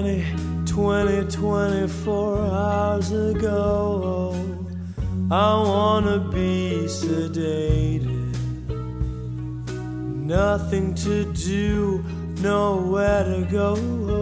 24 hours ago. I wanna be sedated, nothing to do, nowhere to go.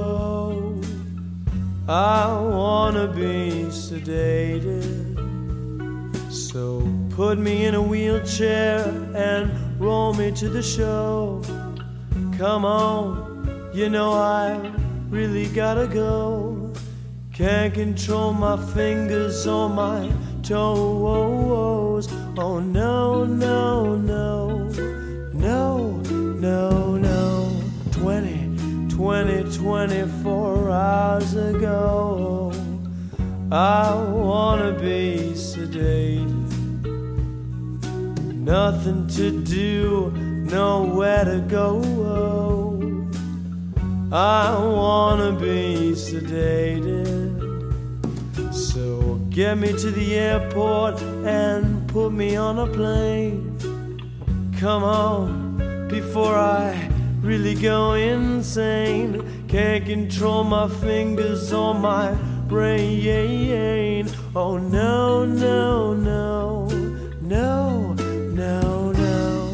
I wanna be sedated, so put me in a wheelchair and roll me to the show. Come on, you know I really gotta go. Can't control my fingers or my toes. Oh no, no, no, no, no, no. 24 hours ago, I wanna be sedated, nothing to do, nowhere to go. I wanna be sedated, so get me to the airport and put me on a plane. Come on, before I really go insane. Can't control my fingers or my brain. Oh no, no, no, no, no, no.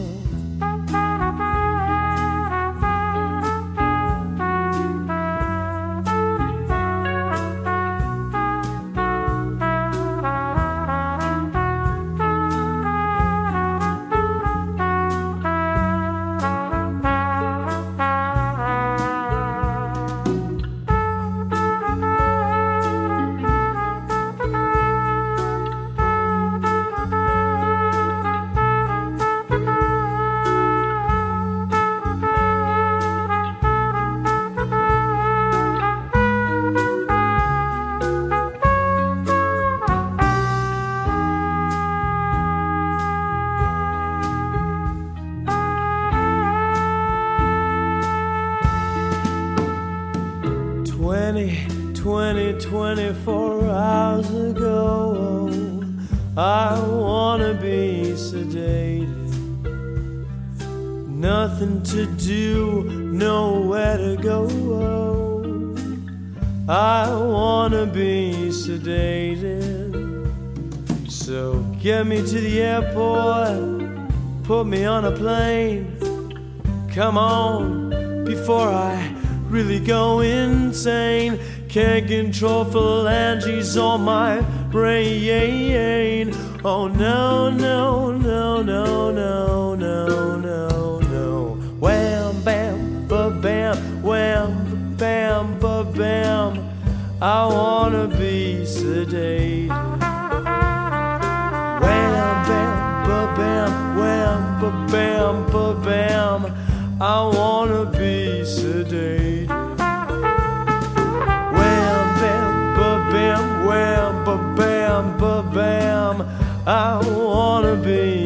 Twenty 24 hours ago, I wanna be sedated, nothing to do, nowhere to go. I wanna be sedated, so get me to the airport, put me on a plane. Come on, before I really go insane. Can't control phalanges on my brain. Oh no, no, no, no, no, no, no, no. Wham, bam, ba-bam, wham, bam, ba-bam. I wanna be sedated. Wham, bam, ba-bam, wham, ba-bam, ba-bam. I wanna be sedated. Wham, ba-bam, ba-bam. I wanna be